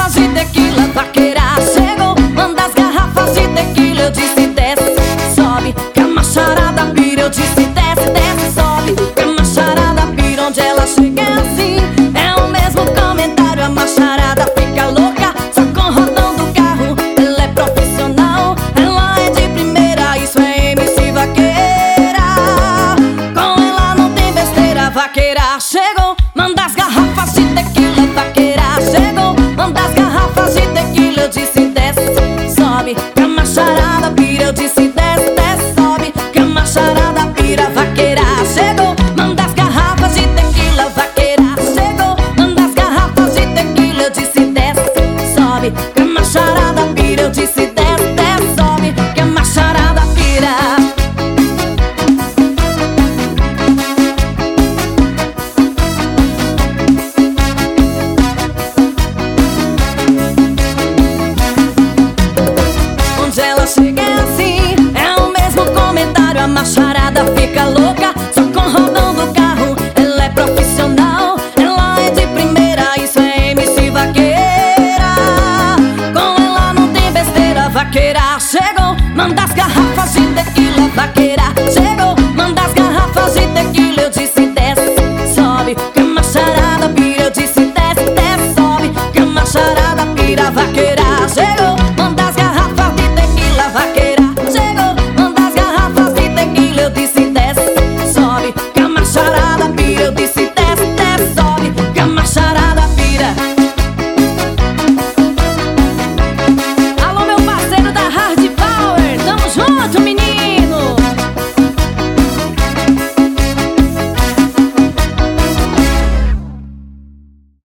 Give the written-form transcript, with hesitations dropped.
garrafas de tequila, vaqueira chegou, manda as garrafas de tequila. Eu disse desce, sobe, que a macharada pira. Eu disse desce, desce, sobe, que a macharada pira. Onde ela chega é assim, é o mesmo comentário. A macharada fica louca, só com o rodão do carro. Ela é profissional, ela é de primeira, isso é MC Vaqueira. Com ela não tem besteira. Vaqueira chegou, manda as garrafas de tequila. Vaqueira chegou, manda as garrafas de tequila. Eu disse desce, sobe, que a macharada pira. Eu disse desce, desce, sobe, que a macharada pira. Vaqueira chegou, manda as garrafas de tequila. Vaqueira chegou, manda as garrafas de tequila. Eu disse desce, sobe, que a macharada pira. Eu disse desce, desce, sobe, que a macharada pira. Onde ela chega é assim, é o mesmo comentário. A macharada